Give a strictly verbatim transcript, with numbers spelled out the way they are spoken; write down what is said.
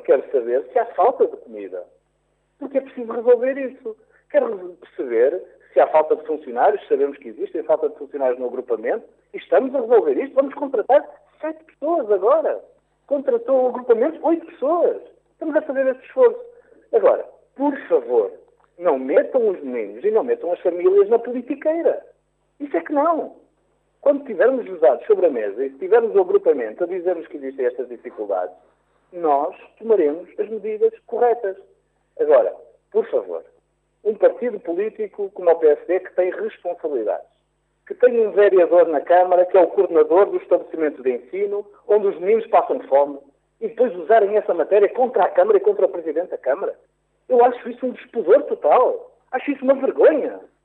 quero saber se há falta de comida. Porque é preciso resolver isso. Quero perceber se há falta de funcionários, sabemos que existem falta de funcionários no agrupamento, e estamos a resolver isto. Vamos contratar sete pessoas agora. Contratou o agrupamento oito pessoas. Estamos a fazer esse esforço. Agora, por favor, não metam os meninos e não metam as famílias na politiqueira. Isso é que não. Quando tivermos os dados sobre a mesa e se tivermos o agrupamento a dizermos que existem estas dificuldades, nós tomaremos as medidas corretas. Agora, por favor, um partido político como o P S D que tem responsabilidades, que tem um vereador na Câmara que é o coordenador do estabelecimento de ensino, onde os meninos passam fome, e depois usarem essa matéria contra a Câmara e contra o Presidente da Câmara. Eu acho isso um despudor total. Acho isso uma vergonha.